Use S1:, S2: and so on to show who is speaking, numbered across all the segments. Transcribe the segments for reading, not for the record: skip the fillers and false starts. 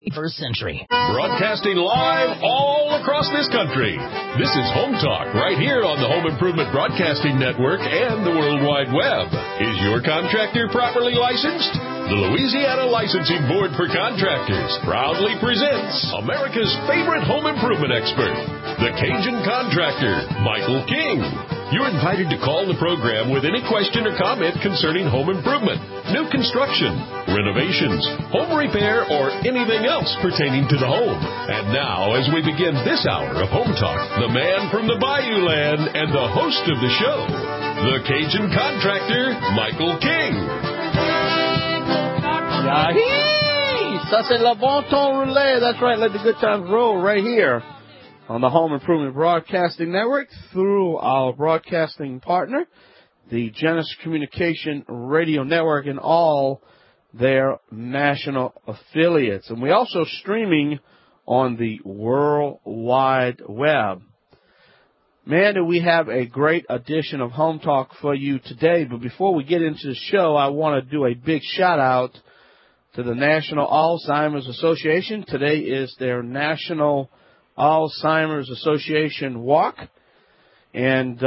S1: 21st century.
S2: Broadcasting live all across this country. This is Home Talk right here on the Home Improvement Broadcasting Network and the World Wide Web. Is your contractor properly licensed? The Louisiana Licensing Board for Contractors proudly presents America's favorite home improvement expert, the Cajun contractor, Michael King. You're invited to call the program with any question or comment concerning home improvement, new construction, renovations, home repair, or anything else pertaining to the home. And now, as we begin this hour of Home Talk, the man from the Bayou Land and the host of the show, the Cajun contractor, Michael King.
S3: Ça, c'est le bon ton roulé. That's right, let the good times roll right here on the Home Improvement Broadcasting Network through our broadcasting partner, the Genesis Communication Radio Network, and all their national affiliates. And we're also streaming on the World Wide Web. Man, do we have a great edition of Home Talk for you today. But before we get into the show, I want to do a big shout-out to the National Alzheimer's Association. Today is their National Alzheimer's Association Walk. And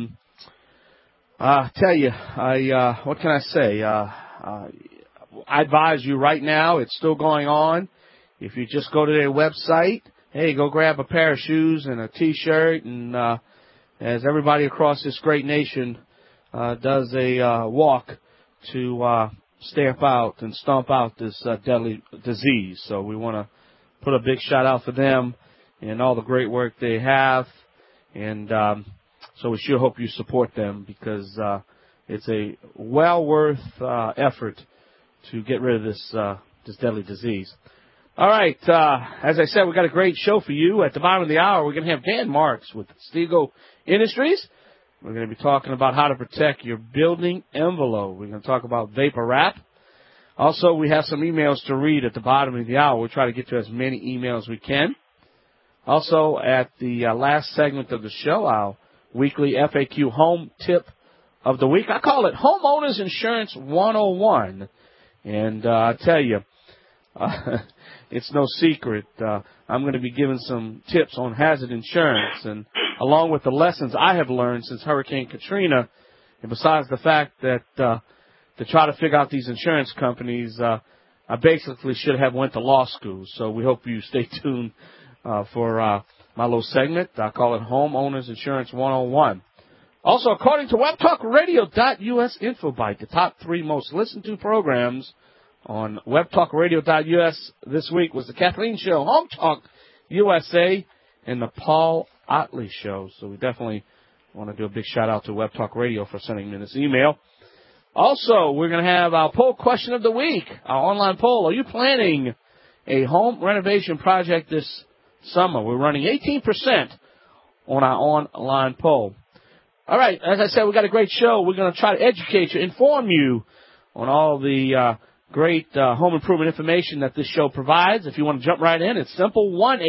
S3: I tell you, what can I say? I advise you right now, it's still going on. If you just go to their website, hey, go grab a pair of shoes and a T-shirt, and as everybody across this great nation does a walk to stamp out and stomp out this deadly disease. So we want to put a big shout out for them and all the great work they have. And so we sure hope you support them, because it's a well worth effort to get rid of this deadly disease. All right, as I said, we got a great show for you. At the bottom of the hour, we're going to have Dan Marks with Stego Industries. We're going to be talking about how to protect your building envelope. We're going to talk about vapor wrap. Also, we have some emails to read at the bottom of the hour. We'll try to get to as many emails as we can. Also, at the last segment of the show, our weekly FAQ home tip of the week. I call it Homeowners Insurance 101. And I tell you, it's no secret. I'm going to be giving some tips on hazard insurance, and along with the lessons I have learned since Hurricane Katrina, and besides the fact that to try to figure out these insurance companies, I basically should have went to law school. So we hope you stay tuned for my little segment. I call it Homeowners Insurance 101. Also, according to WebTalkRadio.us InfoBite, the top 3 most listened to programs on WebTalkRadio.us this week was the Kathleen Show, Home Talk USA, and the Paul Otley Show. So we definitely want to do a big shout-out to Web Talk Radio for sending me this email. Also, we're going to have our poll question of the week, our online poll. Are you planning a home renovation project this summer? We're running 18% on our online poll. All right, as I said, we've got a great show. We're going to try to educate you, inform you on all the great home improvement information that this show provides. If you want to jump right in, it's simple,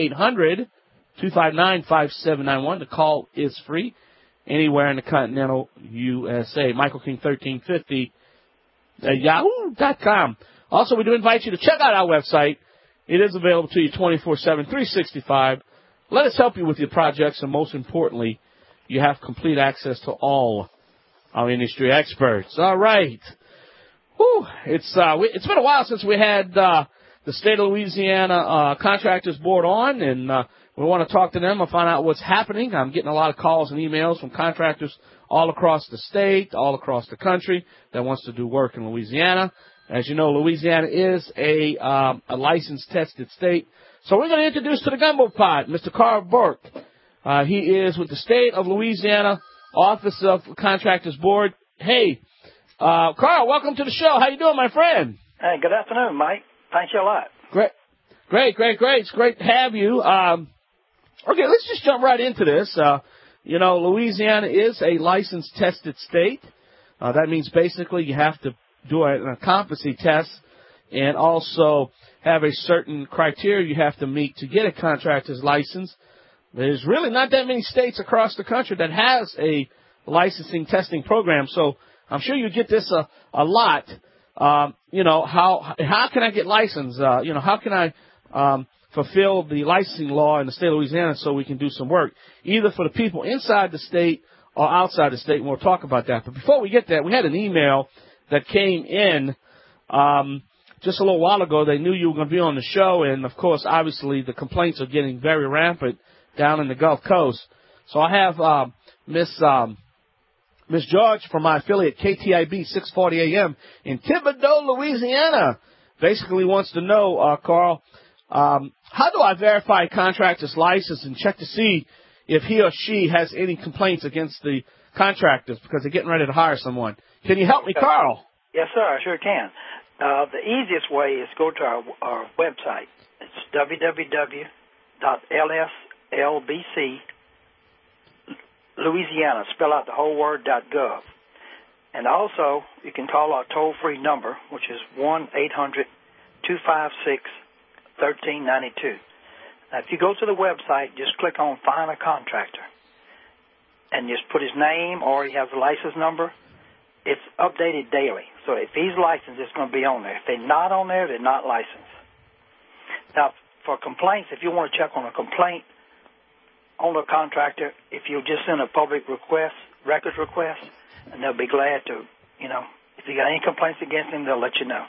S3: 1-800-259-5791. The call is free anywhere in the continental USA. Michael King 1350 at yahoo.com. Also, we do invite you to check out our website. It is available to you 24/7, 365. Let us help you with your projects, and most importantly, you have complete access to all our industry experts. All right. Whew. It's been a while since we had the State of Louisiana Contractors Board on, and we want to talk to them and find out what's happening. I'm getting a lot of calls and emails from contractors all across the state, all across the country that wants to do work in Louisiana. As you know, Louisiana is a licensed, tested state. So we're going to introduce to the gumbo pot Mr. Carl Burke. He is with the State of Louisiana Office of Contractors Board. Hey, Carl, welcome to the show. How you doing, my friend?
S4: Hey, good afternoon, Mike. Thanks a lot.
S3: Great. It's great to have you. Okay, let's just jump right into this. Louisiana is a licensed, tested state. That means basically you have to do a competency test and also have a certain criteria you have to meet to get a contractor's license. There's really not that many states across the country that has a licensing testing program, so I'm sure you get this a lot. How can I get licensed? How can I fulfill the licensing law in the state of Louisiana so we can do some work, either for the people inside the state or outside the state, and we'll talk about that. But before we get that, we had an email that came in just a little while ago. They knew you were going to be on the show, and, of course, obviously the complaints are getting very rampant down in the Gulf Coast. So I have Miss George from my affiliate KTIB 640 AM in Thibodaux, Louisiana, basically wants to know, Carl, how do I verify a contractor's license and check to see if he or she has any complaints against the contractors because they're getting ready to hire someone? Can you help me, Carl?
S4: Yes, sir, I sure can. The easiest way is go to our website. It's www.lslbc.Louisiana, spell out the whole word, .gov. And also, you can call our toll-free number, which is 1-800-256-1392. Now, if you go to the website, just click on Find a Contractor and just put his name or he has a license number. It's updated daily. So if he's licensed, it's going to be on there. If they're not on there, they're not licensed. Now, for complaints, if you want to check on a complaint on the contractor, if you just send a public request, records request, and they'll be glad to, if you got any complaints against him, they'll let you know.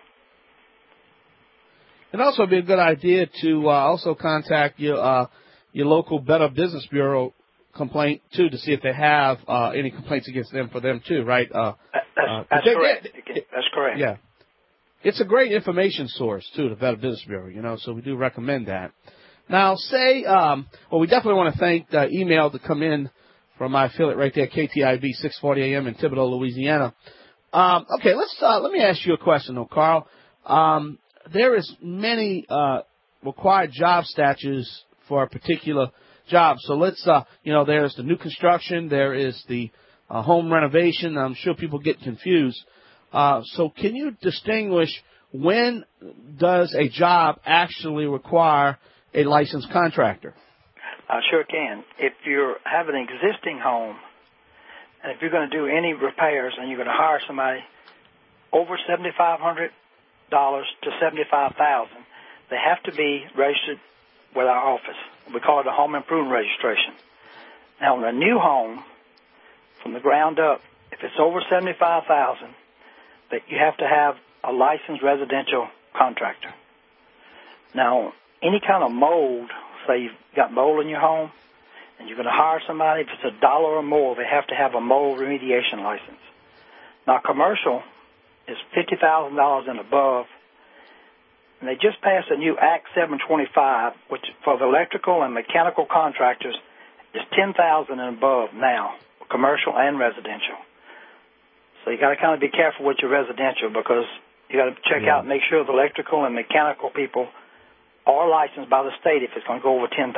S3: It'd also be a good idea to also contact your local Better Business Bureau complaint, too, to see if they have any complaints against them for them, too, right?
S4: That's correct. That's correct.
S3: Yeah. It's a great information source, too, the Better Business Bureau, so we do recommend that. Now, we definitely want to thank the email to come in from my affiliate right there, KTIB 640 AM in Thibodaux, Louisiana. Okay, let me ask you a question, though, Carl. There is many required job statutes for a particular job. So let's, there's the new construction, there is the home renovation. I'm sure people get confused. So can you distinguish when does a job actually require a licensed contractor?
S4: I sure can. If you have an existing home, and if you're going to do any repairs and you're going to hire somebody over $7,500 to $75,000, they have to be registered with our office. We call it a home improvement registration. Now, on a new home, from the ground up, if it's over $75,000, that you have to have a licensed residential contractor. Now, any kind of mold, say you've got mold in your home, and you're going to hire somebody, if it's $1 or more, they have to have a mold remediation license. Now, commercial is $50,000 and above, and they just passed a new Act 725, which for the electrical and mechanical contractors is $10,000 and above now, commercial and residential. So you got to kind of be careful with your residential because you got to check out and make sure the electrical and mechanical people are licensed by the state if it's going to go over $10,000.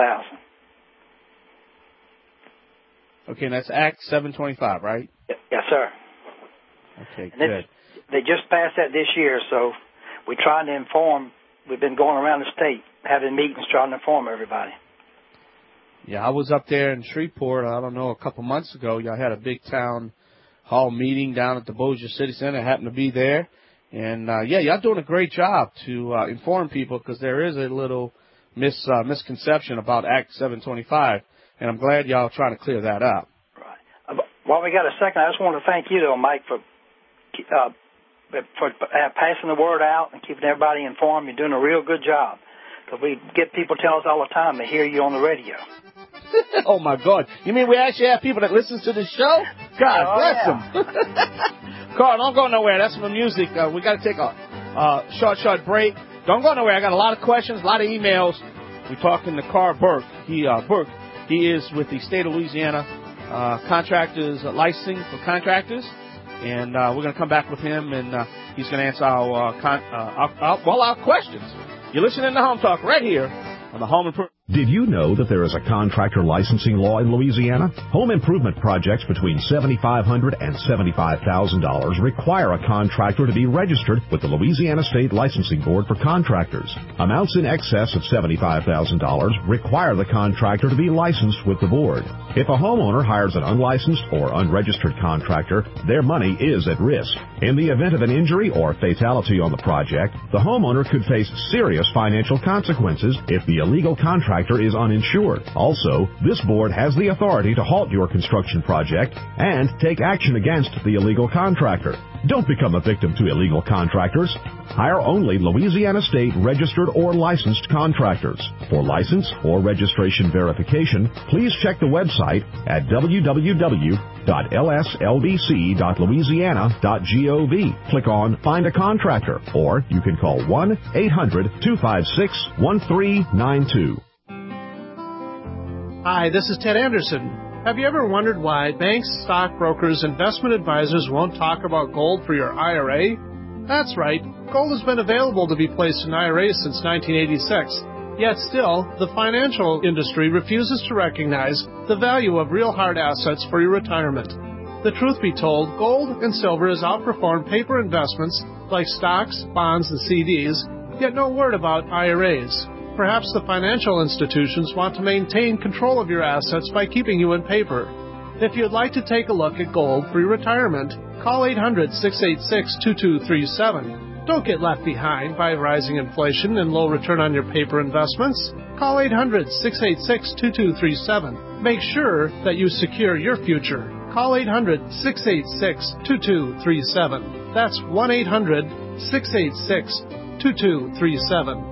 S3: Okay, and that's Act 725, right?
S4: Yes, sir.
S3: Okay,
S4: and
S3: good.
S4: They just passed that this year, so we're trying to inform. We've been going around the state having meetings trying to inform everybody.
S3: Yeah, I was up there in Shreveport, I don't know, a couple months ago. Y'all had a big town hall meeting down at the Bossier City Center. I happened to be there. And, y'all doing a great job to inform people because there is a little misconception about Act 725. And I'm glad y'all trying to clear that up.
S4: Right. While we got a second, I just want to thank you, though, Mike, for passing the word out and keeping everybody informed. You're doing a real good job. Because we get people tell us all the time they hear you on the radio.
S3: Oh, my God. You mean we actually have people that listen to the show? God bless them. Carl, don't go nowhere. That's some music. We got to take a short break. Don't go nowhere. I got a lot of questions, a lot of emails. We're talking to Carl Burke. He is with the state of Louisiana contractors licensing for contractors. And we're going to come back with him, and he's going to answer our questions. You're listening to Home Talk right here on the Home Improvement.
S1: Did you know that there is a contractor licensing law in Louisiana? Home improvement projects between $7,500 and $75,000 require a contractor to be registered with the Louisiana State Licensing Board for Contractors. Amounts in excess of $75,000 require the contractor to be licensed with the board. If a homeowner hires an unlicensed or unregistered contractor, their money is at risk. In the event of an injury or fatality on the project, the homeowner could face serious financial consequences if the illegal contractor is uninsured. Also, this board has the authority to halt your construction project and take action against the illegal contractor. Don't become a victim to illegal contractors. Hire only Louisiana State registered or licensed contractors. For license or registration verification, please check the website at www.lsldc.louisiana.gov. Click on Find a Contractor, or you can call 1-800-256-1392.
S5: Hi, this is Ted Anderson. Have you ever wondered why banks, stockbrokers, investment advisors won't talk about gold for your IRA? That's right. Gold has been available to be placed in IRAs since 1986. Yet still, the financial industry refuses to recognize the value of real hard assets for your retirement. The truth be told, gold and silver has outperformed paper investments like stocks, bonds, and CDs, yet no word about IRAs. Perhaps the financial institutions want to maintain control of your assets by keeping you in paper. If you'd like to take a look at gold for your retirement, call 800-686-2237. Don't get left behind by rising inflation and low return on your paper investments. Call 800-686-2237. Make sure that you secure your future. Call 800-686-2237. That's 1-800-686-2237.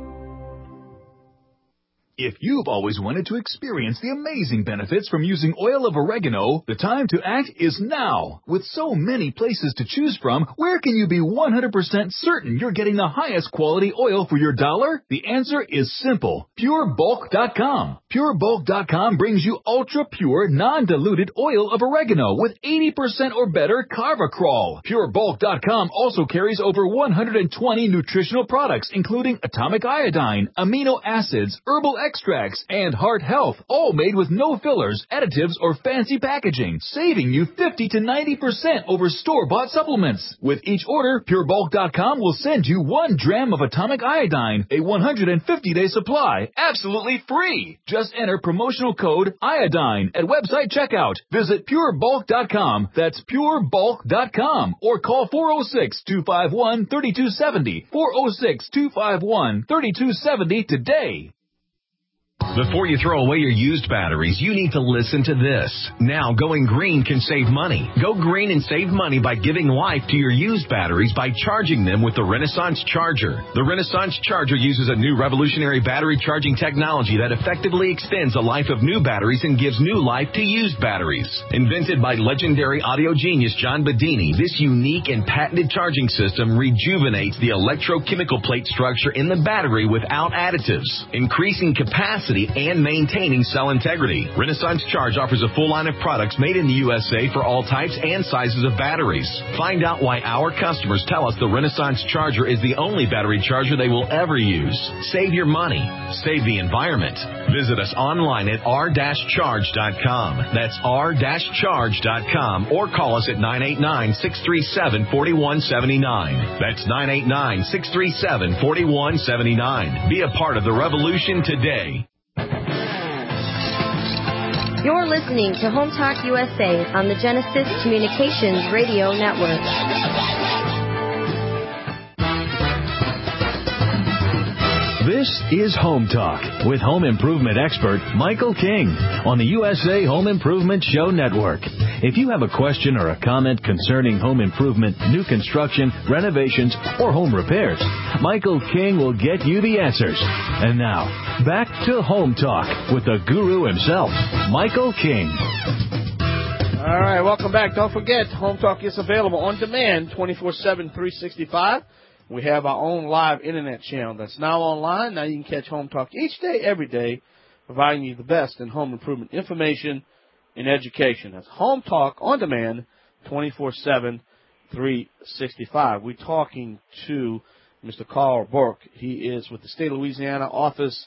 S6: If you've always wanted to experience the amazing benefits from using oil of oregano, the time to act is now. With so many places to choose from, where can you be 100% certain you're getting the highest quality oil for your dollar? The answer is simple. PureBulk.com. PureBulk.com brings you ultra-pure, non-diluted oil of oregano with 80% or better Carvacrol. PureBulk.com also carries over 120 nutritional products, including atomic iodine, amino acids, herbal extracts, and heart health, all made with no fillers, additives, or fancy packaging, saving you 50 to 90% over store-bought supplements. With each order, PureBulk.com will send you 1 dram of atomic iodine, a 150-day supply, absolutely free. Just enter promotional code IODINE at website checkout. Visit PureBulk.com, that's PureBulk.com, or call 406-251-3270, 406-251-3270 today.
S2: Before you throw away your used batteries, you need to listen to this. Now, going green can save money. Go green and save money by giving life to your used batteries by charging them with the Renaissance Charger. The Renaissance Charger uses a new revolutionary battery charging technology that effectively extends the life of new batteries and gives new life to used batteries. Invented by legendary audio genius John Bedini, this unique and patented charging system rejuvenates the electrochemical plate structure in the battery without additives, increasing capacity and maintaining cell integrity. Renaissance Charge offers a full line of products made in the USA for all types and sizes of batteries. Find out why our customers tell us the Renaissance Charger is the only battery charger they will ever use. Save your money. Save the environment. Visit us online at r-charge.com. That's r-charge.com, or call us at 989-637-4179. That's 989-637-4179. Be a part of the revolution today.
S7: You're listening to Home Talk USA on the Genesis Communications Radio Network.
S8: This is Home Talk with home improvement expert Michael King on the USA Home Improvement Show Network. If you have a question or a comment concerning home improvement, new construction, renovations, or home repairs, Michael King will get you the answers. And now, back to Home Talk with the guru himself, Michael King.
S3: All right, welcome back. Don't forget, Home Talk is available on demand 24/7, 365. We have our own live internet channel that's now online. Now you can catch Home Talk each day, every day, providing you the best in home improvement information and education. That's Home Talk on demand 24/7, 365. We're talking to Mr. Carl Burke. He is with the State of Louisiana Office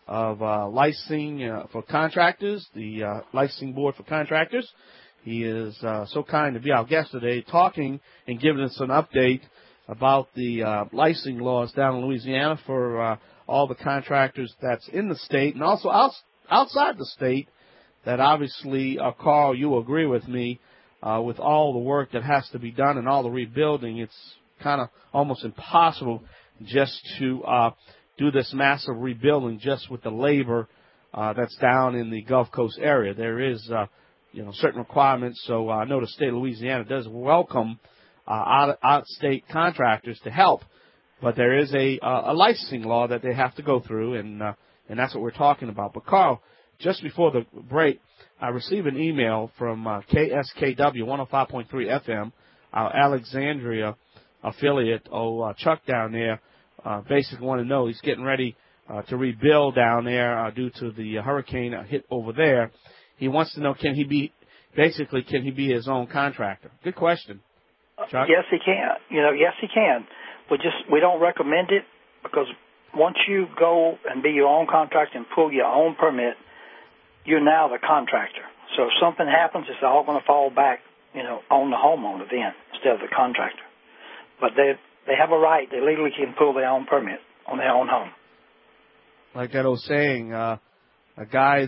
S3: of licensing for contractors, the licensing board for contractors. He is so kind to be our guest today, talking and giving us an update about the licensing laws down in Louisiana for all the contractors that's in the state and also outside the state. That obviously, Carl, you will agree with me, with all the work that has to be done and all the rebuilding, it's kind of almost impossible just to do this massive rebuilding just with the labor that's down in the Gulf Coast area. There is, certain requirements. So I know the state of Louisiana does welcome out-state contractors to help, but there is a licensing law that they have to go through, and that's what we're talking about. But Carl, just before the break, I received an email from KSKW 105.3 FM, our Alexandria affiliate. Chuck down there basically want to know, he's getting ready to rebuild down there due to the hurricane hit over there. He wants to know, can he be his own contractor? Good question, Chuck.
S4: Yes, he can. Yes, he can. We don't recommend it because once you go and be your own contractor and pull your own permit, you're now the contractor. So if something happens, it's all going to fall back, on the homeowner then instead of the contractor. But they have a right. They legally can pull their own permit on their own home.
S3: Like that old saying, a guy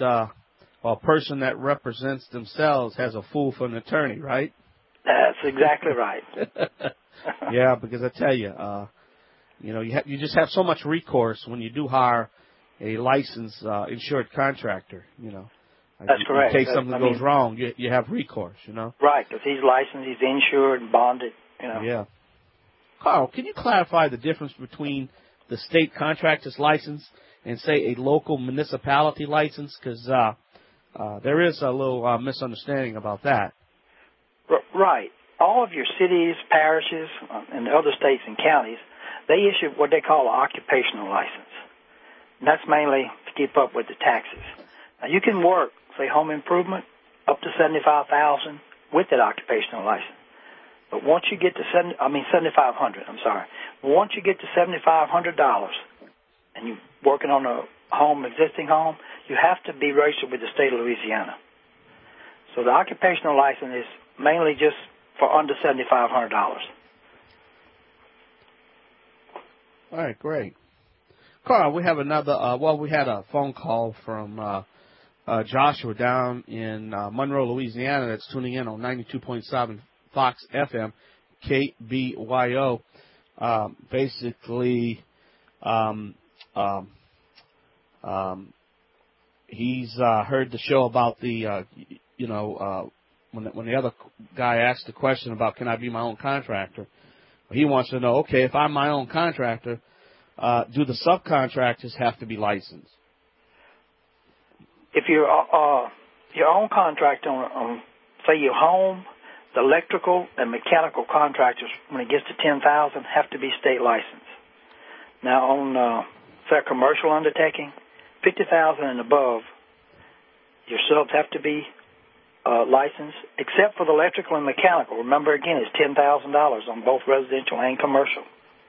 S3: a person that represents themselves has a fool for an attorney, right?
S4: That's exactly right.
S3: Yeah, because I tell you, you just have so much recourse when you do hire a licensed insured contractor.
S4: That's correct.
S3: In case something goes wrong, you have recourse.
S4: Right, because he's licensed, he's insured, and bonded.
S3: Yeah. Carl, can you clarify the difference between the state contractor's license and, say, a local municipality license? Because there is a little misunderstanding about that.
S4: Right. All of your cities, parishes, and other states and counties, they issue what they call an occupational license. And that's mainly to keep up with the taxes. Now, you can work, say, home improvement, up to $75,000 with that occupational license. But once you get to $7,500, Once you get to $7,500 and you're working on a existing home, you have to be registered with the state of Louisiana. So the occupational license is mainly just for under $7,500.
S3: All right, great. Carl, we have another, we had a phone call from Joshua down in Monroe, Louisiana, that's tuning in on 92.7 Fox FM, KBYO. He's heard the show about the, when the other guy asked the question about can I be my own contractor, he wants to know, okay, if I'm my own contractor, do the subcontractors have to be licensed?
S4: If you're your own contractor on, say, your home, the electrical and mechanical contractors, when it gets to $10,000, have to be state licensed. Now, on say a commercial undertaking, $50,000 and above, your subs have to be licensed, except for the electrical and mechanical. Remember, again, it's $10,000 on both residential and commercial.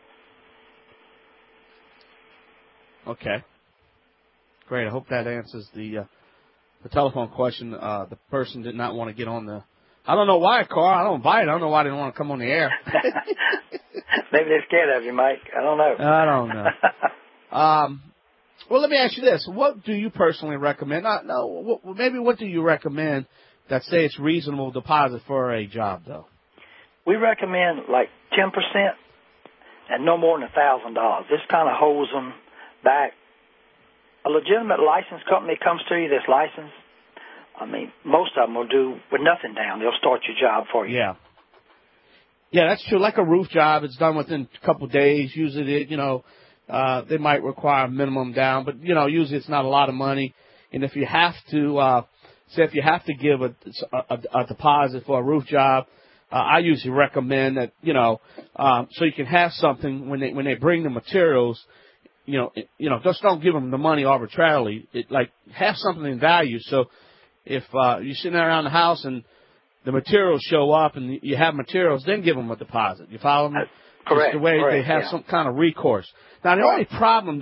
S3: Okay. Great. I hope that answers the telephone question. The person did not want to get on the... I don't know why, Carl. I don't buy it. I don't know why they didn't want to come on the air.
S4: Maybe they're scared of you, Mike. I don't know.
S3: I don't know. Well, let me ask you this. What do you personally recommend? Maybe what do you recommend that say it's reasonable deposit for a job, though?
S4: We recommend like 10% and no more than $1,000. This kind of holds them back. A legitimate license company comes to you that's licensed. I mean, most of them will do with nothing down. They'll start your job for you.
S3: Yeah. Yeah, that's true. Like a roof job, it's done within a couple of days. Usually, they might require a minimum down, but, usually it's not a lot of money. And if you have to, give a deposit for a roof job, I usually recommend that, so you can have something when they bring the materials, just don't give them the money arbitrarily. Have something in value. So if you're sitting around the house and the materials show up and you have materials, then give them a deposit. You follow me?
S4: Correct.
S3: Just the way
S4: correct,
S3: they have some kind of recourse. Now, the only problem, though,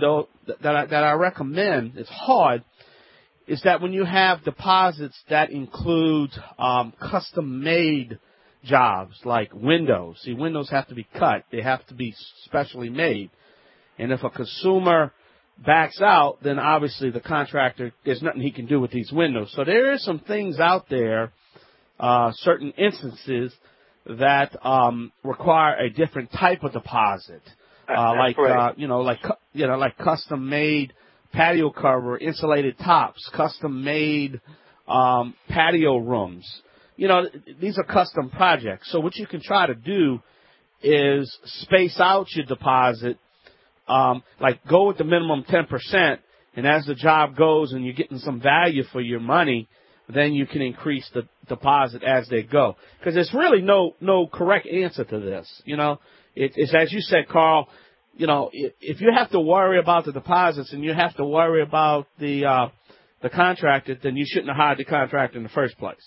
S3: that I recommend, it's hard, is that when you have deposits that include custom-made jobs like windows. See, windows have to be cut. They have to be specially made. And if a consumer backs out, then obviously the contractor, there's nothing he can do with these windows. So there are some things out there, certain instances that require a different type of deposit, like custom-made patio cover, insulated tops, custom-made patio rooms. These are custom projects. So what you can try to do is space out your deposit, like go with the minimum 10%, and as the job goes and you're getting some value for your money, then you can increase the deposit as they go. Because there's really no correct answer to this. It's as you said, Carl. If you have to worry about the deposits and you have to worry about the contractor, then you shouldn't have hired the contractor in the first place.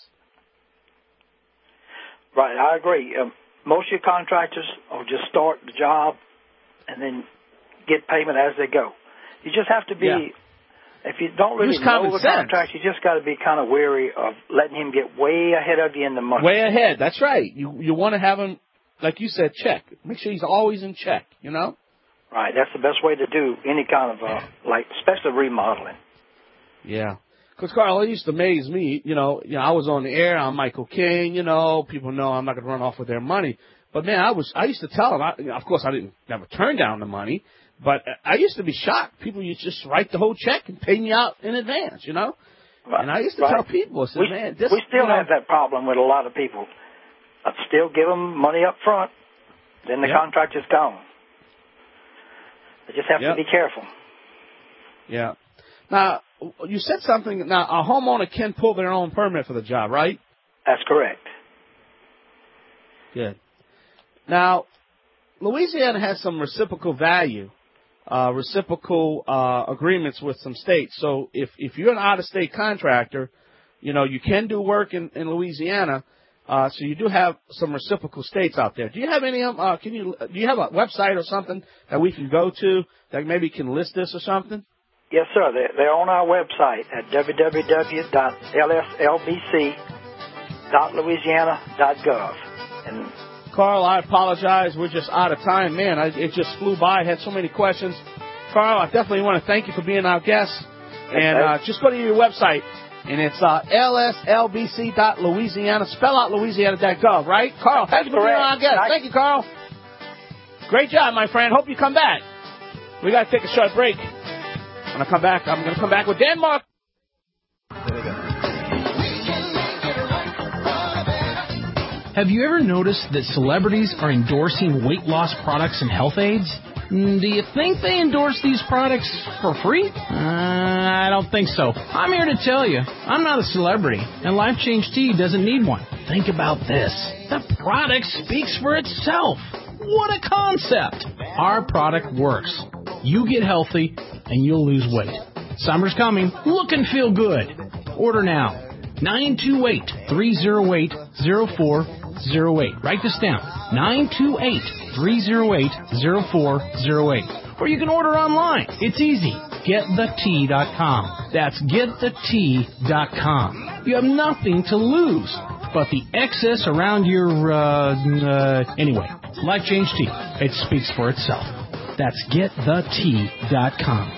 S4: Right, I agree. Most of your contractors will just start the job and then get payment as they go. You just have to be, if you don't really know the contract, you just got to be kind of wary of letting him get way ahead of you in the money.
S3: Way ahead, that's right. You want to have him, like you said, check. Make sure he's always in check,
S4: Right, that's the best way to do any kind of, especially remodeling.
S3: Yeah. Because, Carl, it used to amaze me, I was on the air, I'm Michael King, people know I'm not going to run off with their money. But, man, I used to tell them, of course, I didn't never turn down the money, but I used to be shocked. People used to just write the whole check and pay me out in advance, Right. And I used to tell people, I said,
S4: we still have that problem with a lot of people. I'd still give them money up front, then the contract is gone. They just have to be careful.
S3: Yeah. Now, you said something. Now, a homeowner can pull their own permit for the job, right?
S4: That's correct.
S3: Good. Now, Louisiana has some reciprocal value, reciprocal agreements with some states. So if you're an out-of-state contractor, you can do work in Louisiana. So you do have some reciprocal states out there. Do you have any? Do you have a website or something that we can go to that maybe can list this or something?
S4: Yes, sir. They're on our website at www.lslbc.louisiana.gov. And
S3: Carl, I apologize. We're just out of time. Man, it just flew by. I had so many questions. Carl, I definitely want to thank you for being our guest. And just go to your website, and it's lslbc.louisiana. Spell out louisiana.gov, right? Carl, thank you for being our guest. Thank you, Carl. Great job, my friend. Hope you come back. We got to take a short break. When I come back, I'm going to come back with Denmark.
S9: Have you ever noticed that celebrities are endorsing weight loss products and health aids? Do you think they endorse these products for free? I don't think so. I'm here to tell you, I'm not a celebrity, and Life Change Tea doesn't need one. Think about this. The product speaks for itself. What a concept! Our product works. You get healthy, and you'll lose weight. Summer's coming. Look and feel good. Order now. 928-308-0408. Write this down. 928-308-0408. Or you can order online. It's easy. GetTheTea.com. That's GetTheTea.com. You have nothing to lose but the excess around your, anyway. Life Change Tea. It speaks for itself. That's GetTheTea.com.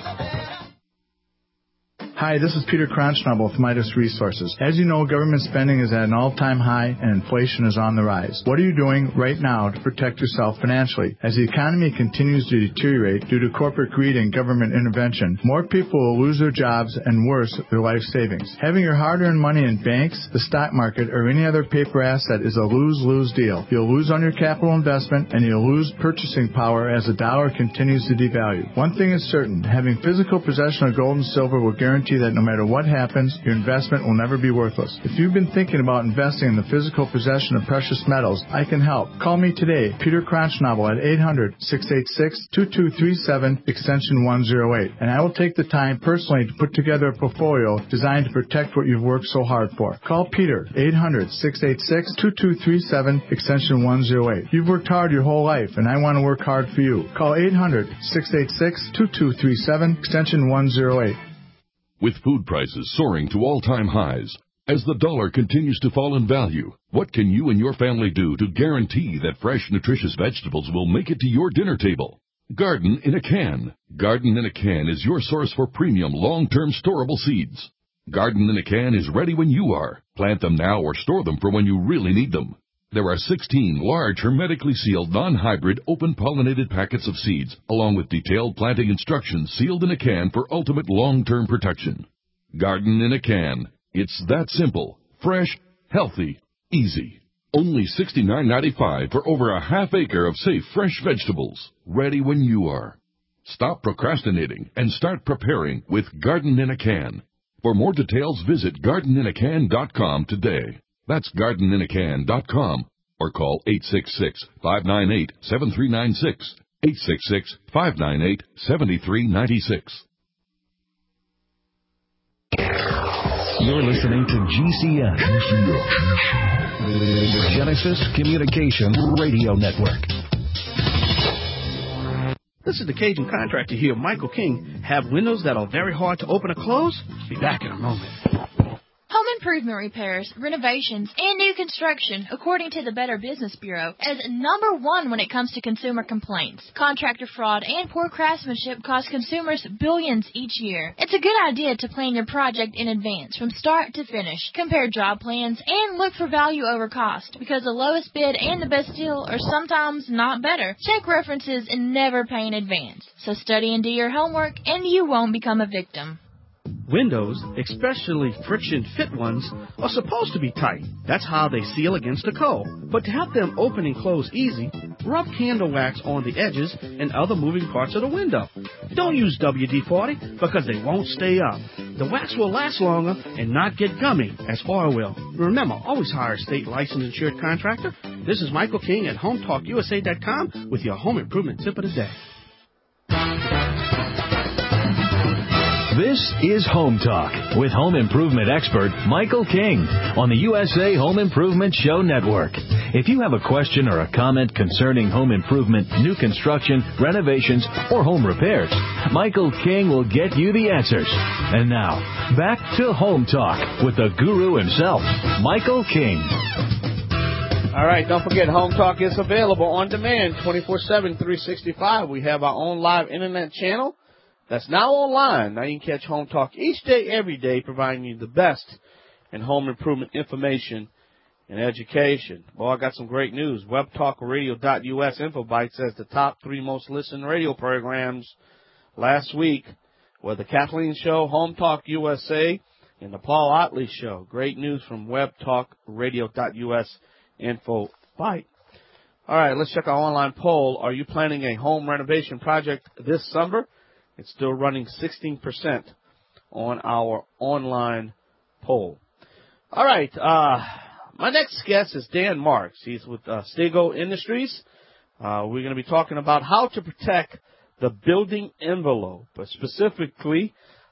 S10: Hi, this is Peter Kronschnabel with Midas Resources. As you know, government spending is at an all-time high and inflation is on the rise. What are you doing right now to protect yourself financially? As the economy continues to deteriorate due to corporate greed and government intervention, more people will lose their jobs and worse, their life savings. Having your hard-earned money in banks, the stock market, or any other paper asset is a lose-lose deal. You'll lose on your capital investment and you'll lose purchasing power as the dollar continues to devalue. One thing is certain, having physical possession of gold and silver will guarantee guarantee that no matter what happens, your investment will never be worthless. If you've been thinking about investing in the physical possession of precious metals, I can help. Call me today, Peter Kronschnabel, at 800-686-2237, extension 108, and I will take the time personally to put together a portfolio designed to protect what you've worked so hard for. Call Peter, 800-686-2237, extension 108. You've worked hard your whole life, and I want to work hard for you. Call 800-686-2237, extension 108.
S2: With food prices soaring to all-time highs, as the dollar continues to fall in value, what can you and your family do to guarantee that fresh, nutritious vegetables will make it to your dinner table? Garden in a Can. Garden in a Can is your source for premium, long-term storable seeds. Garden in a Can is ready when you are. Plant them now or store them for when you really need them. There are 16 large, hermetically sealed, non-hybrid, open-pollinated packets of seeds, along with detailed planting instructions sealed in a can for ultimate long-term protection. Garden in a Can. It's that simple, fresh, healthy, easy. Only $69.95 for over a half acre of safe, fresh vegetables, ready when you are. Stop procrastinating and start preparing with Garden in a Can. For more details, visit gardeninacan.com today. That's gardeninacan.com or call 866-598-7396, 866-598-7396.
S8: You're listening to GCN, the Genesis Communication Radio Network.
S3: This is the Cajun Contractor here, Michael King. Have windows that are very hard to open or close? Be back in a moment.
S11: Home improvement repairs, renovations, and new construction, according to the Better Business Bureau, is number one when it comes to consumer complaints. Contractor fraud and poor craftsmanship cost consumers billions each year. It's a good idea to plan your project in advance, from start to finish. Compare job plans and look for value over cost, because the lowest bid and the best deal are sometimes not better. Check references and never pay in advance. So study and do your homework, and you won't become a victim.
S3: Windows, especially friction-fit ones, are supposed to be tight. That's how they seal against the cold. But to help them open and close easy, rub candle wax on the edges and other moving parts of the window. Don't use WD-40 because they won't stay up. The wax will last longer and not get gummy as oil will. Remember, always hire a state licensed insured contractor. This is Michael King at HomeTalkUSA.com with your home improvement tip of the day.
S8: This is Home Talk with home improvement expert Michael King on the USA Home Improvement Show Network. If you have a question or a comment concerning home improvement, new construction, renovations, or home repairs, Michael King will get you the answers. And now, back to Home Talk with the guru himself, Michael King.
S3: All right, don't forget, Home Talk is available on demand 24/7, 365. We have our own live internet channel that's now online. Now you can catch Home Talk each day, every day, providing you the best in home improvement information and education. Well, I got some great news. WebTalkRadio.us InfoBite says the top 3 most listened radio programs last week were the Kathleen Show, Home Talk USA, and the Paul Otley Show. Great news from WebTalkRadio.us InfoBite. All right, let's check our online poll. Are you planning a home renovation project this summer? It's still running 16% on our online poll. All right, my next guest is Dan Marks. He's with Stego Industries. We're going to be talking about how to protect the building envelope, but specifically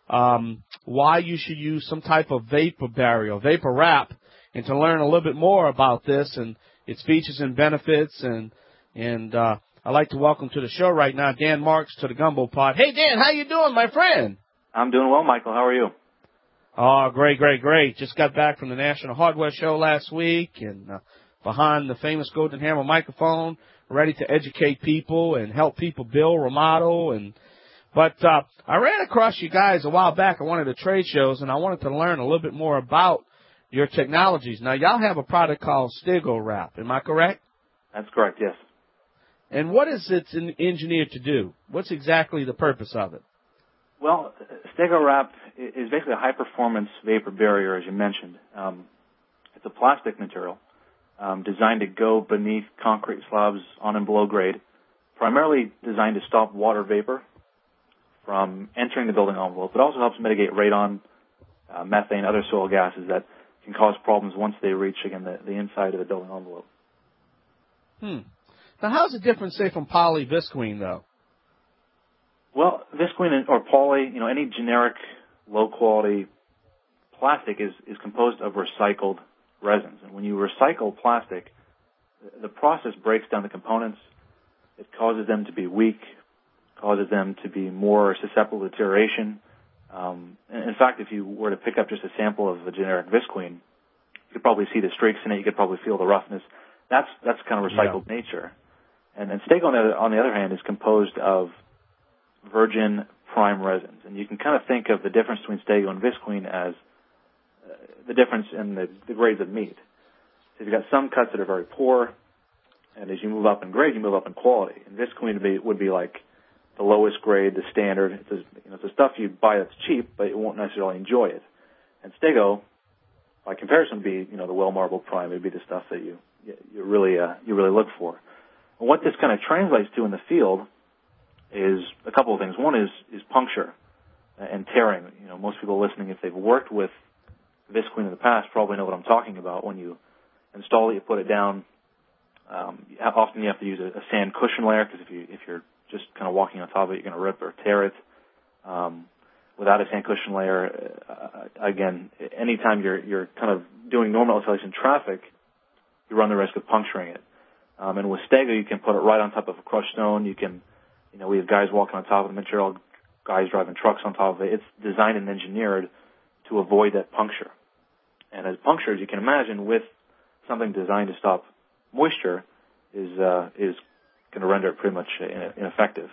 S3: why you should use some type of vapor barrier, vapor wrap, and to learn a little bit more about this and its features and benefits and I'd like to welcome to the show right now Dan Marks to the Gumbo Pod. Hey, Dan, how you doing, my friend?
S12: I'm doing well, Michael. How are you?
S3: Oh, great. Just got back from the National Hardware Show last week and behind the famous Golden Hammer microphone, ready to educate people and help people build, remodel. But I ran across you guys a while back at one of the trade shows, and I wanted to learn a little bit more about your technologies. Now, y'all have a product called Stego Wrap. Am I correct?
S12: That's correct, yes.
S3: And what is it engineered to do? What's exactly the purpose of it?
S12: Well, Stego Wrap is basically a high-performance vapor barrier, as you mentioned. It's a plastic material designed to go beneath concrete slabs on and below grade, primarily designed to stop water vapor from entering the building envelope. It also helps mitigate radon methane, other soil gases that can cause problems once they reach, again, the inside of the building envelope.
S3: Now, how's it different, say, from polyvisqueen, though?
S12: Well, visqueen or poly, any generic low-quality plastic is composed of recycled resins. And when you recycle plastic, the process breaks down the components. It causes them to be weak, causes them to be more susceptible to deterioration. In fact, if you were to pick up just a sample of a generic visqueen, you could probably see the streaks in it. You could probably feel the roughness. That's kind of recycled nature. And Stego, on the other hand, is composed of virgin prime resins. And you can kind of think of the difference between Stego and visqueen as the difference in the grades of meat. So you've got some cuts that are very poor, and as you move up in grade, you move up in quality. And visqueen would be like the lowest grade, the standard. It's the stuff you buy that's cheap, but you won't necessarily enjoy it. And Stego, by comparison, would be the well-marbled prime. It would be the stuff that you really look for. And what this kind of translates to in the field is a couple of things. One is puncture and tearing. Most people listening, if they've worked with visqueen in the past, probably know what I'm talking about. When you install it, you put it down. Often you have to use a sand cushion layer because if you're just kind of walking on top of it, you're going to rip or tear it. Without a sand cushion layer, again, anytime you're kind of doing normal installation traffic, you run the risk of puncturing it. And with Stego, you can put it right on top of a crushed stone. You can, we have guys walking on top of the material, guys driving trucks on top of it. It's designed and engineered to avoid that puncture. And as puncture, as you can imagine, with something designed to stop moisture, is going to render it pretty much ineffective.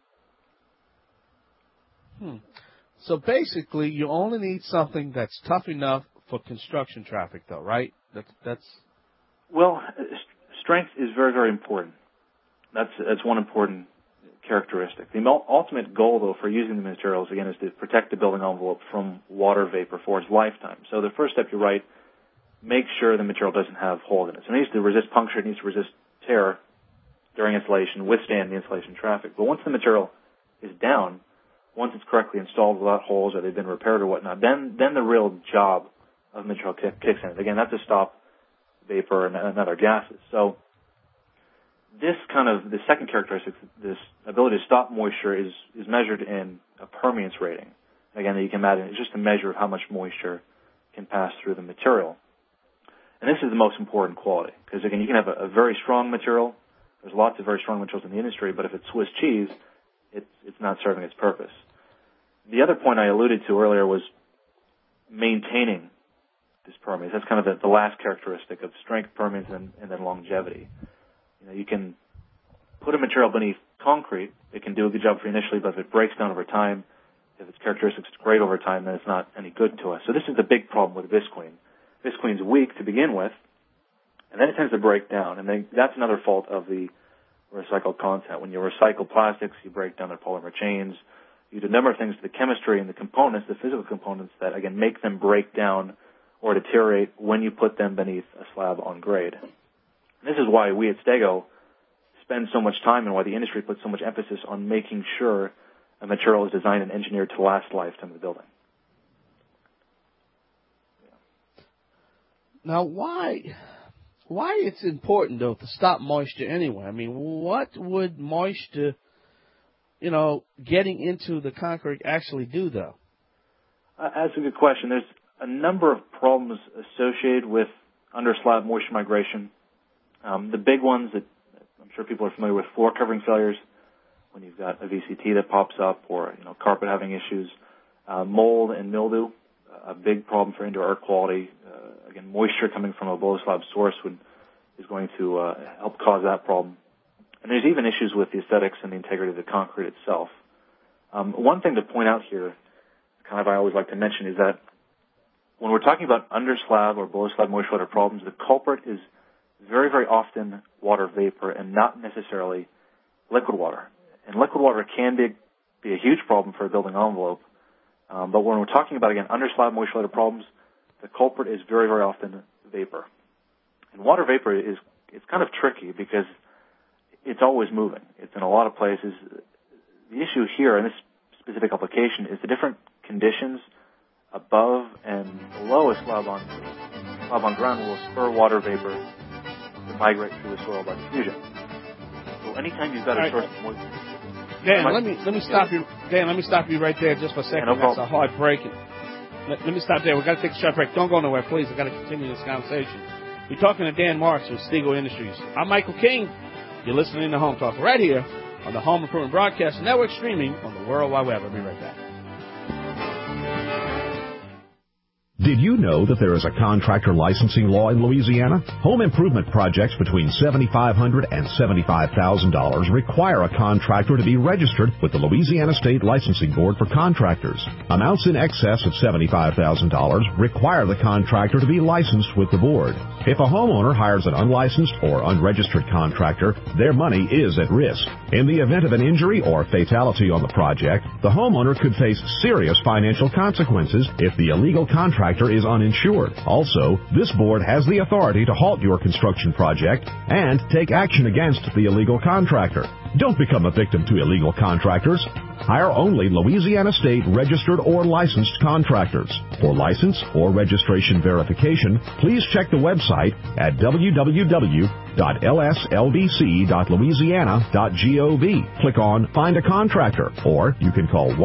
S3: So basically, you only need something that's tough enough for construction traffic, though, right? That's.
S12: Well, strength is very, very important. That's one important characteristic. The ultimate goal, though, for using the materials, again, is to protect the building envelope from water vapor for its lifetime. So the first step, you're right, make sure the material doesn't have holes in it. So it needs to resist puncture, it needs to resist tear during installation, withstand the installation traffic. But once the material is down, once it's correctly installed without holes or they've been repaired or whatnot, then the real job of the material kicks in. Again, that's to stop vapor and other gases. So the second characteristic, this ability to stop moisture, is measured in a permeance rating. Again, you can imagine it's just a measure of how much moisture can pass through the material. And this is the most important quality, because again, you can have a very strong material. There's lots of very strong materials in the industry, but if it's Swiss cheese, it's not serving its purpose. The other point I alluded to earlier was maintaining this permeance. That's kind of the last characteristic of strength, permeance, and then longevity. You can put a material beneath concrete. It can do a good job for you initially, but if it breaks down over time, if its characteristics degrade over time, then it's not any good to us. So this is the big problem with visqueen. Visqueen's weak to begin with, and then it tends to break down. And then that's another fault of the recycled content. When you recycle plastics, you break down their polymer chains. You do a number of things to the chemistry and the components, the physical components, that, again, make them break down or deteriorate when you put them beneath a slab on grade. And this is why we at Stego spend so much time and why the industry puts so much emphasis on making sure a material is designed and engineered to last the lifetime of the building.
S3: Now, why it's important, though, to stop moisture anyway? I mean, what would moisture, getting into the concrete actually do, though?
S12: That's a good question. There's a number of problems associated with under-slab moisture migration. The big ones that I'm sure people are familiar with, floor covering failures, when you've got a VCT that pops up, or carpet having issues, mold and mildew, a big problem for indoor air quality. Again, moisture coming from a below slab source is going to help cause that problem. And there's even issues with the aesthetics and the integrity of the concrete itself. One thing to point out here, I always like to mention, is that when we're talking about under slab or below slab moisture water problems, the culprit is very, very often water vapor and not necessarily liquid water. And liquid water can be a huge problem for a building envelope. But when we're talking about, again, under slab moisture water problems, the culprit is very, very often vapor. And water vapor it's kind of tricky because it's always moving. It's in a lot of places. The issue here in this specific application is the different conditions above and below a slab on ground will spur water vapor to migrate through the soil by diffusion. So anytime you've got a source of moisture.
S3: Dan, let me stop you. Dan, let me stop you right there just for a second. That's a hard break. Let me stop there. We've got to take a short break. Don't go nowhere, please. I've got to continue this conversation. You're talking to Dan Marks with Stiegel Industries. I'm Michael King. You're listening to Home Talk right here on the Home Improvement Broadcast Network, streaming on the World Wide Web. I'll be right back.
S1: Did you know that there is a contractor licensing law in Louisiana? Home improvement projects between $7,500 and $75,000 require a contractor to be registered with the Louisiana State Licensing Board for Contractors. Amounts in excess of $75,000 require the contractor to be licensed with the board. If a homeowner hires an unlicensed or unregistered contractor, their money is at risk. In the event of an injury or fatality on the project, the homeowner could face serious financial consequences if the illegal contractor is uninsured. Also, this board has the authority to halt your construction project and take action against the illegal contractor. Don't become a victim to illegal contractors. Hire only Louisiana State registered or licensed contractors. For license or registration verification, please check the website at www.lsldc.louisiana.gov. Click on Find a Contractor, or you can call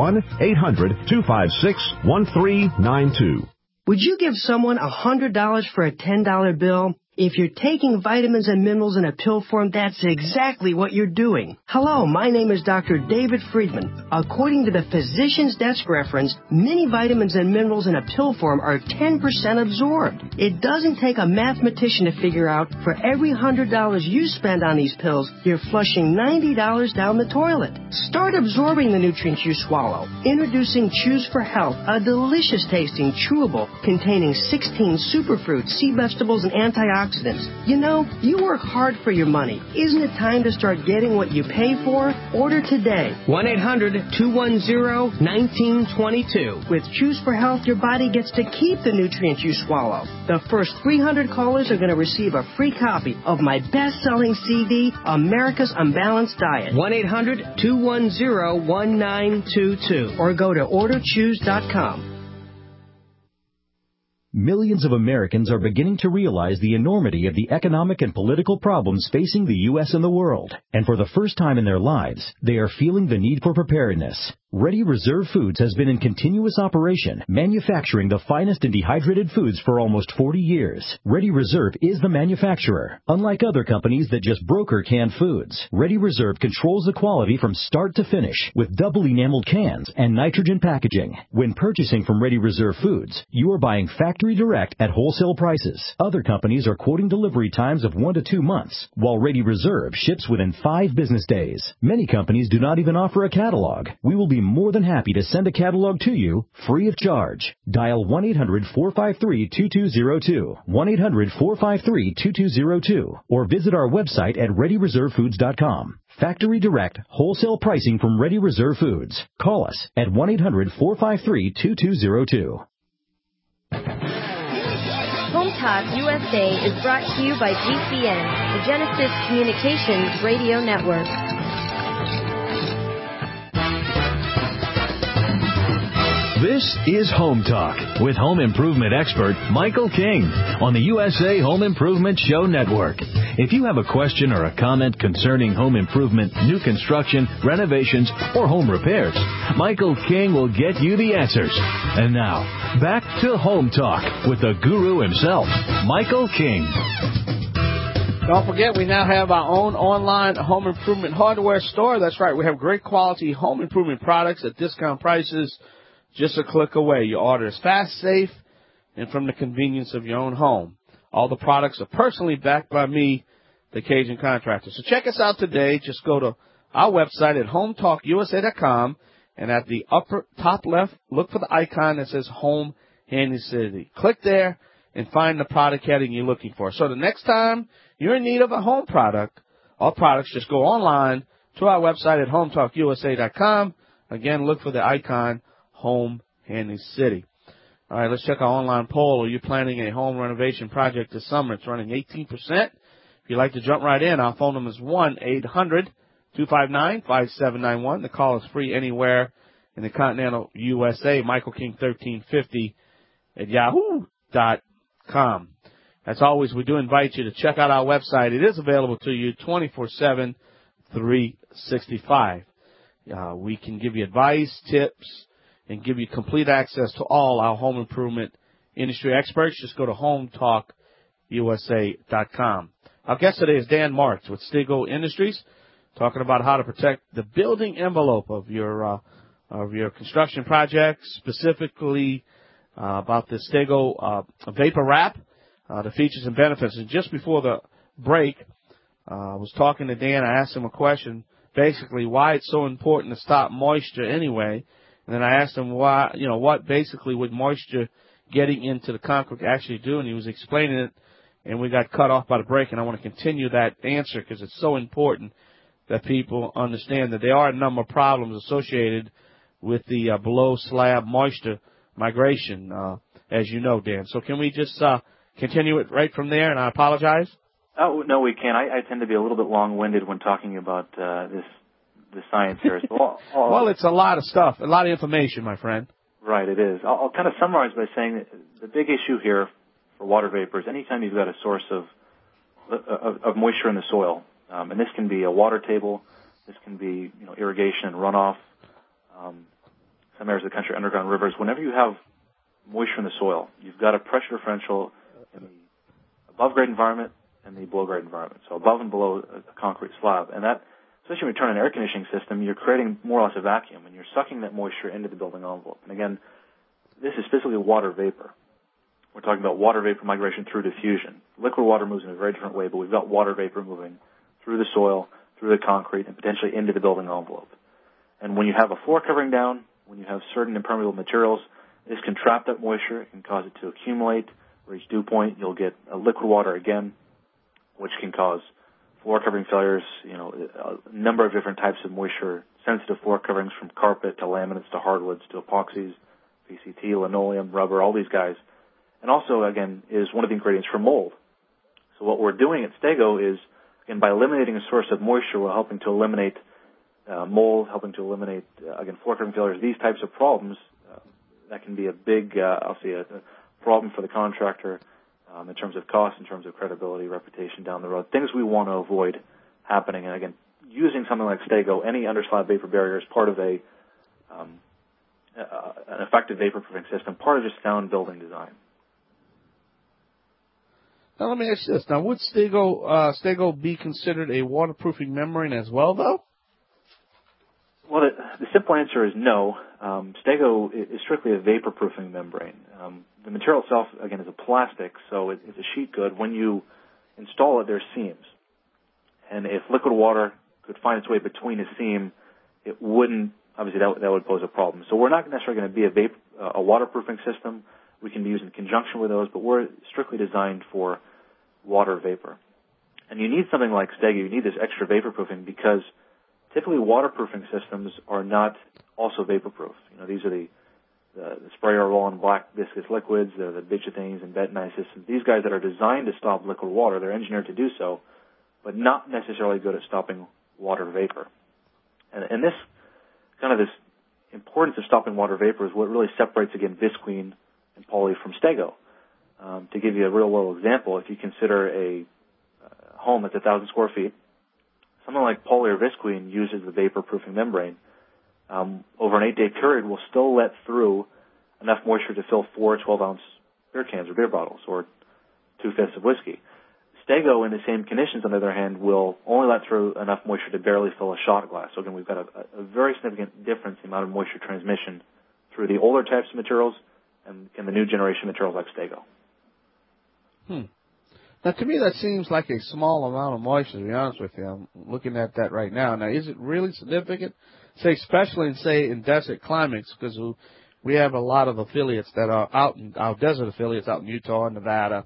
S1: 1-800-256-1392.
S13: Would you give someone $100 for a $10 bill? If you're taking vitamins and minerals in a pill form, that's exactly what you're doing. Hello, my name is Dr. David Friedman. According to the Physician's Desk Reference, many vitamins and minerals in a pill form are 10% absorbed. It doesn't take a mathematician to figure out for every $100 you spend on these pills, you're flushing $90 down the toilet. Start absorbing the nutrients you swallow. Introducing Choose for Health, a delicious tasting chewable containing 16 superfruits, sea vegetables, and antioxidants. You know, you work hard for your money. Isn't it time to start getting what you pay for? Order today. 1-800-210-1922. With Choose for Health, your body gets to keep the nutrients you swallow. The first 300 callers are going to receive a free copy of my best-selling CD, America's Unbalanced Diet. 1-800-210-1922. Or go to orderchoose.com.
S8: Millions of Americans are beginning to realize the enormity of the economic and political problems facing the U.S. and the world. And for the first time in their lives, they are feeling the need for preparedness. Ready Reserve Foods has been in continuous operation, manufacturing the finest and dehydrated foods for almost 40 years. Ready Reserve is the manufacturer. Unlike other companies that just broker canned foods, Ready Reserve controls the quality from start to finish with double enameled cans and nitrogen packaging. When purchasing from Ready Reserve Foods, you are buying factory direct at wholesale prices. Other companies are quoting delivery times of 1 to 2 months, while Ready Reserve ships within 5 business days. Many companies do not even offer a catalog. We will be more than happy to send a catalog to you free of charge. Dial 1-800-453-2202, 1-800-453-2202, or visit our website at ReadyReserveFoods.com. Factory direct, wholesale pricing from Ready Reserve Foods. Call us at 1-800-453-2202.
S7: Home Talk USA is brought to you by GCN, the Genesis Communications Radio Network.
S8: This is Home Talk with home improvement expert Michael King on the USA Home Improvement Show Network. If you have a question or a comment concerning home improvement, new construction, renovations, or home repairs, Michael King will get you the answers. And now, back to Home Talk with the guru himself, Michael King.
S3: Don't forget, we now have our own online home improvement hardware store. That's right, we have great quality home improvement products at discount prices. Just a click away. Your order is fast, safe, and from the convenience of your own home. All the products are personally backed by me, the Cajun Contractor. So check us out today. Just go to our website at HomeTalkUSA.com, and at the upper top left, look for the icon that says Home Handy City. Click there and find the product heading you're looking for. So the next time you're in need of a home product or products, just go online to our website at HomeTalkUSA.com. Again, look for the icon Home Handy City. All right, let's check our online poll. Are you planning a home renovation project this summer? It's running 18%. If you'd like to jump right in, our phone number is 1-800-259-5791. The call is free anywhere in the continental USA, michaelking1350 at yahoo.com. As always, we do invite you to check out our website. It is available to you 24/7, 365. We can give you advice, tips, and give you complete access to all our home improvement industry experts. Just go to hometalkusa.com. Our guest today is Dan Marks with Stego Industries, talking about how to protect the building envelope of your construction projects, specifically about the Stego Vapor Wrap, the features and benefits. And just before the break, I was talking to Dan. I asked him a question, basically why it's so important to stop moisture anyway. And then I asked him why, what basically would moisture getting into the concrete actually do, and he was explaining it, and we got cut off by the break, and I want to continue that answer because it's so important that people understand that there are a number of problems associated with the below slab moisture migration, as you know, Dan. So can we just continue it right from there, and I apologize?
S12: Oh, no, we can. I tend to be a little bit long-winded when talking about the science here. So
S3: well, it's a lot of stuff, a lot of information, my friend.
S12: Right, it is. I'll kind of summarize by saying that the big issue here for water vapor is anytime you've got a source of moisture in the soil, and this can be a water table, this can be irrigation and runoff, some areas of the country, underground rivers. Whenever you have moisture in the soil, you've got a pressure differential in the above-grade environment and the below-grade environment, so above and below a concrete slab. And that, especially when you turn an air conditioning system, you're creating more or less a vacuum, and you're sucking that moisture into the building envelope. And again, this is physically water vapor. We're talking about water vapor migration through diffusion. Liquid water moves in a very different way, but we've got water vapor moving through the soil, through the concrete, and potentially into the building envelope. And when you have a floor covering down, when you have certain impermeable materials, this can trap that moisture. It can cause it to accumulate, reach dew point. You'll get liquid water again, which can cause floor covering failures, a number of different types of moisture-sensitive floor coverings, from carpet to laminates to hardwoods to epoxies, PCT, linoleum, rubber, all these guys. And also, again, is one of the ingredients for mold. So what we're doing at Stego is, again, by eliminating a source of moisture, we're helping to eliminate mold, helping to eliminate, again, floor covering failures, these types of problems. That can be a big, obviously, a problem for the contractor in terms of cost, in terms of credibility, reputation down the road, things we want to avoid happening. And, again, using something like Stego, any underslab vapor barrier is part of an effective vapor-proofing system, part of just sound building design.
S3: Now, let me ask you this. Now, would Stego be considered a waterproofing membrane as well, though?
S12: Well, the simple answer is no. Stego is strictly a vapor-proofing membrane. The material itself, again, is a plastic, so it's a sheet good. When you install it, there's seams. And if liquid water could find its way between a seam, it wouldn't, obviously, that would pose a problem. So we're not necessarily going to be a waterproofing system. We can be used in conjunction with those, but we're strictly designed for water vapor. And you need something like Stego. You need this extra vaporproofing because typically waterproofing systems are not also vaporproof. These are the sprayer roll-on black viscous liquids, they're the bituathines and bentonite systems. These guys that are designed to stop liquid water, they're engineered to do so, but not necessarily good at stopping water vapor. And this importance of stopping water vapor is what really separates, again, Visqueen and Poly from Stego. To give you a real-world example, if you consider a home that's 1,000 square feet, something like Poly or Visqueen uses the vapor-proofing membrane. Over an 8-day period, will still let through enough moisture to fill 4 12-ounce beer cans or beer bottles or 2 fifths of whiskey. Stego, in the same conditions, on the other hand, will only let through enough moisture to barely fill a shot glass. So, again, we've got a very significant difference in the amount of moisture transmission through the older types of materials and the new generation materials like Stego.
S3: Now, to me, that seems like a small amount of moisture, to be honest with you. I'm looking at that right now. Now, is it really significant? Say, especially in desert climates, because we have a lot of affiliates that are out in our desert affiliates out in Utah and Nevada.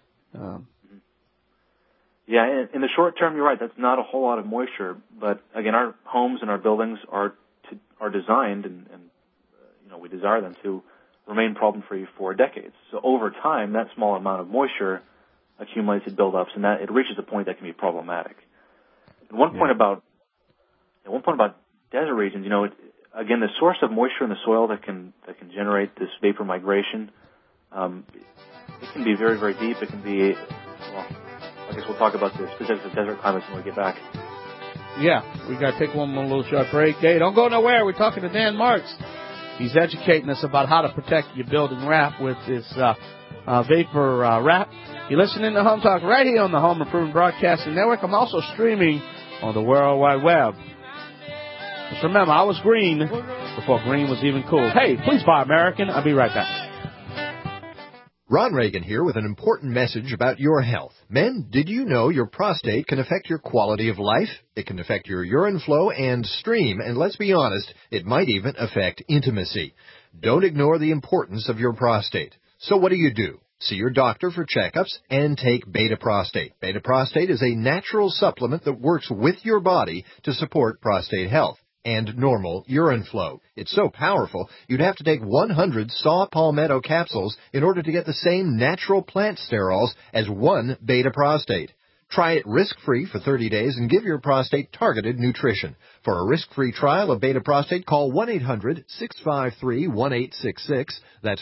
S12: Yeah, in the short term, you're right. That's not a whole lot of moisture. But, again, our homes and our buildings are designed, and we desire them to remain problem-free for decades. So over time, that small amount of moisture accumulates and buildups, and that it reaches a point that can be problematic. And one point about desert regions, Again, the source of moisture in the soil that can generate this vapor migration, it can be very, very deep. It can be, well, I guess we'll talk about the specifics of desert climates when we get back.
S3: Yeah, we got to take one more little short break. Hey, don't go nowhere. We're talking to Dan Marks. He's educating us about how to protect your building wrap with this vapor wrap. You're listening to Home Talk right here on the Home Improvement Broadcasting Network. I'm also streaming on the World Wide Web. Just remember, I was green before green was even cool. Hey, please buy American. I'll be right back.
S14: Ron Reagan here with an important message about your health. Men, did you know your prostate can affect your quality of life? It can affect your urine flow and stream, and let's be honest, it might even affect intimacy. Don't ignore the importance of your prostate. So what do? See your doctor for checkups and take Beta Prostate. Beta Prostate is a natural supplement that works with your body to support prostate health and normal urine flow. It's so powerful, you'd have to take 100 saw palmetto capsules in order to get the same natural plant sterols as one Beta Prostate. Try it risk-free for 30 days and give your prostate targeted nutrition. For a risk-free trial of Beta Prostate, call 1-800-653-1866. That's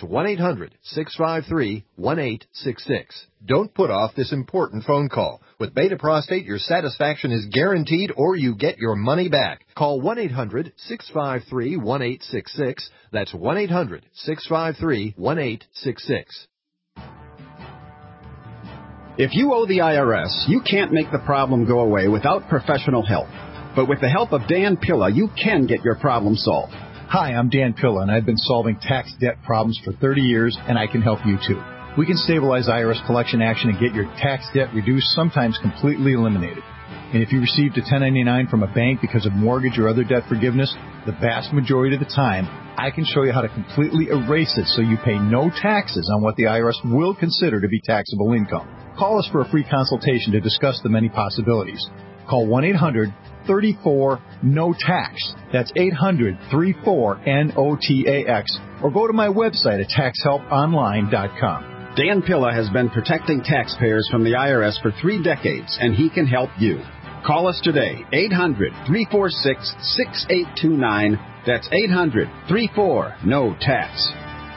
S14: 1-800-653-1866. Don't put off this important phone call. With Beta Prostate, your satisfaction is guaranteed or you get your money back. Call 1-800-653-1866. That's 1-800-653-1866.
S15: If you owe the IRS, you can't make the problem go away without professional help. But with the help of Dan Pilla, you can get your problem solved.
S16: Hi, I'm Dan Pilla, and I've been solving tax debt problems for 30 years, and I can help you too. We can stabilize IRS collection action and get your tax debt reduced, sometimes completely eliminated. And if you received a 1099 from a bank because of mortgage or other debt forgiveness, the vast majority of the time, I can show you how to completely erase it so you pay no taxes on what the IRS will consider to be taxable income. Call us for a free consultation to discuss the many possibilities. Call 1-800-34-NO-TAX. That's 800-34-NOTAX. Or go to my website at taxhelponline.com.
S15: Dan Pilla has been protecting taxpayers from the IRS for 3 decades, and he can help you. Call us today, 800-346-6829. That's 800-34-NO-TAX.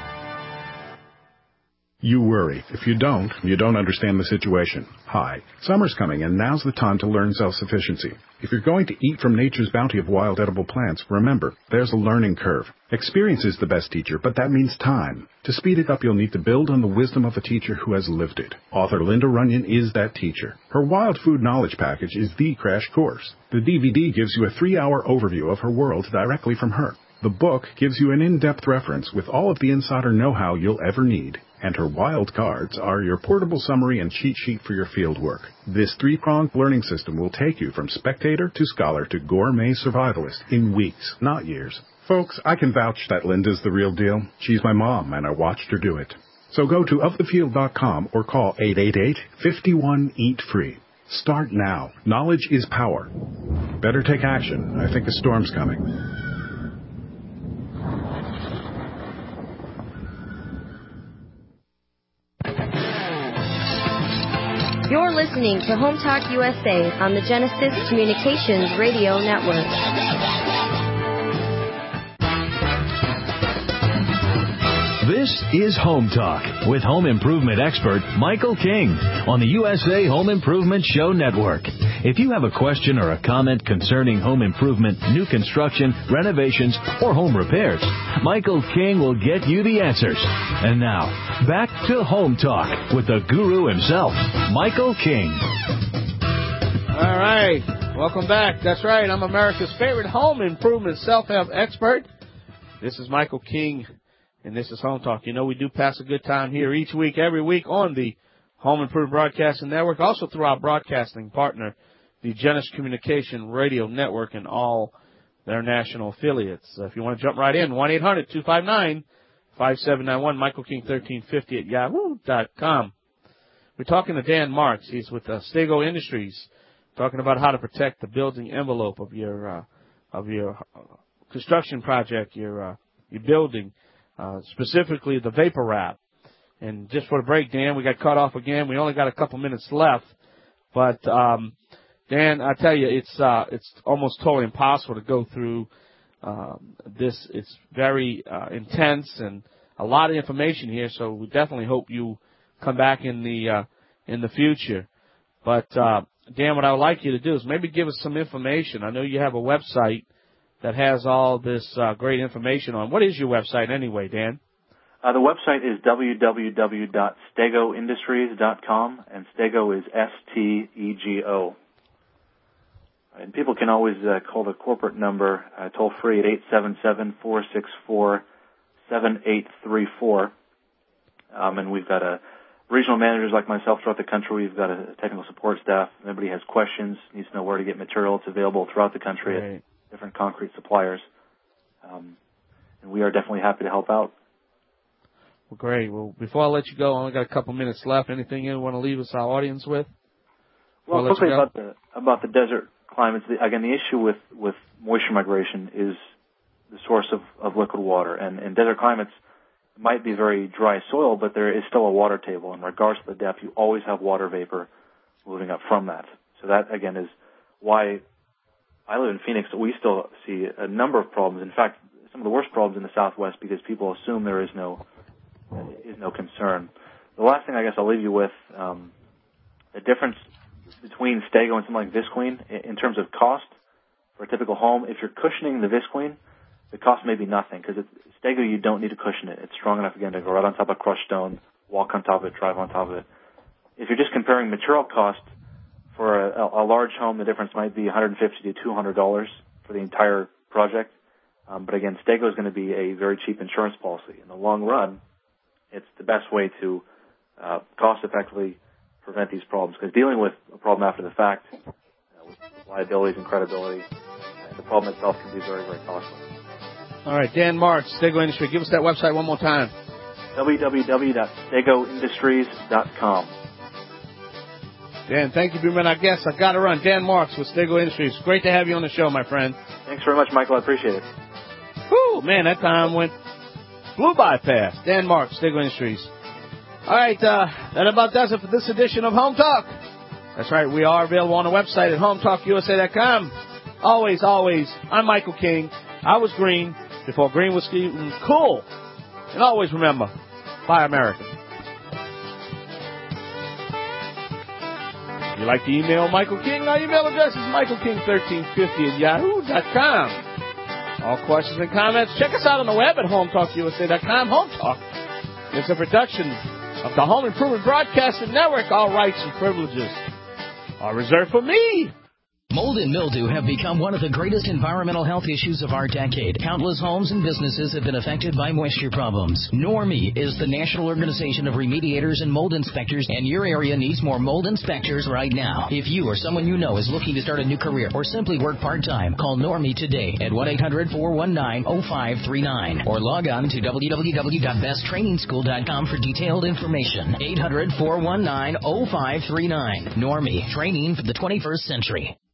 S17: You worry. If you don't understand the situation. Hi, summer's coming, and now's the time to learn self-sufficiency. If you're going to eat from nature's bounty of wild edible plants, remember, there's a learning curve. Experience is the best teacher, but that means time. To speed it up, you'll need to build on the wisdom of a teacher who has lived it. Author Linda Runyon is that teacher. Her Wild Food Knowledge Package is the crash course. The DVD gives you a 3-hour overview of her world directly from her. The book gives you an in-depth reference with all of the insider know-how you'll ever need. And her wild cards are your portable summary and cheat sheet for your field work. This 3-pronged learning system will take you from spectator to scholar to gourmet survivalist in weeks, not years. Folks, I can vouch that Linda's the real deal. She's my mom, and I watched her do it. So go to ofthefield.com or call 888-51-EAT-FREE. Start now. Knowledge is power. Better take action. I think a storm's coming.
S7: You're listening to Home Talk USA on the Genesis Communications Radio Network.
S8: This is Home Talk with home improvement expert Michael King on the USA Home Improvement Show Network. If you have a question or a comment concerning home improvement, new construction, renovations, or home repairs, Michael King will get you the answers. And now, back to Home Talk with the guru himself, Michael King.
S3: All right. Welcome back. That's right. I'm America's favorite home improvement self-help expert. This is Michael King, and this is Home Talk. You know, we do pass a good time here each week, every week on the Home Improvement Broadcasting Network, also through our broadcasting partner, the Genesis Communication Radio Network, and all their national affiliates. If you want to jump right in, 1-800-259-5791, MichaelKing1350 at yahoo.com. We're talking to Dan Marks. He's with Stego Industries, talking about how to protect the building envelope of your construction project, your building, specifically the vapor wrap. And just for the break, Dan, we got cut off again. We only got a couple minutes left, but Dan, I tell you, it's almost totally impossible to go through It's very intense and a lot of information here, so we definitely hope you come back in the future. But, Dan, what I would like you to do is maybe give us some information. I know you have a website that has all this great information on. What is your website anyway, Dan?
S12: The website is www.stegoindustries.com, and Stego is S-T-E-G-O. And people can always call the corporate number toll-free at 877-464-7834. And we've got regional managers like myself throughout the country. We've got a technical support staff. If anybody has questions, needs to know where to get material, it's available throughout the country at different concrete suppliers. And we are definitely happy to help out.
S3: Well, great. Well, before I let you go, I only got a couple minutes left. Anything you want to leave us, our audience, with?
S12: Well, quickly about the desert climates. Again, the issue with moisture migration is the source of liquid water. And in desert climates, it might be very dry soil, but there is still a water table. And regardless of the depth, you always have water vapor moving up from that. So that, again, is why I live in Phoenix. We still see a number of problems. In fact, some of the worst problems in the Southwest because people assume there is no concern. The last thing I guess I'll leave you with, the difference between Stego and something like Visqueen in terms of cost for a typical home. If you're cushioning the Visqueen, the cost may be nothing because Stego, you don't need to cushion it. It's strong enough, again, to go right on top of crushed stone, walk on top of it, drive on top of it. If you're just comparing material cost for a large home, the difference might be $150 to $200 for the entire project. But again, Stego is going to be a very cheap insurance policy. In the long run, it's the best way to cost-effectively prevent these problems. Because dealing with a problem after the fact, with liabilities and credibility, the problem itself can be very, very costly.
S3: All right, Dan Marks, Stego Industries. Give us that website one more time.
S12: www.stegoindustries.com.
S3: Dan, thank you for being our guest. I got to run. Dan Marks with Stego Industries. Great to have you on the show, my friend.
S12: Thanks very much, Michael. I appreciate it.
S3: Whew, man, that time flew by fast. Dan Marks, Stego Industries. All right, that about does it for this edition of Home Talk. That's right, we are available on the website at HomeTalkUSA.com. Always, I'm Michael King. I was green before green was cool. And always remember, buy American. If you'd like to email Michael King, our email address is michaelking1350@yahoo.com. All questions and comments, check us out on the web at HomeTalkUSA.com. Home Talk is a production of the Home Improvement Broadcasting Network. All rights and privileges are reserved for me.
S18: Mold and mildew have become one of the greatest environmental health issues of our decade. Countless homes and businesses have been affected by moisture problems. NORMI is the National Organization of Remediators and Mold Inspectors, and your area needs more mold inspectors right now. If you or someone you know is looking to start a new career or simply work part-time, call NORMI today at 1-800-419-0539 or log on to www.besttrainingschool.com for detailed information. 800-419-0539. NORMI, training for the 21st century.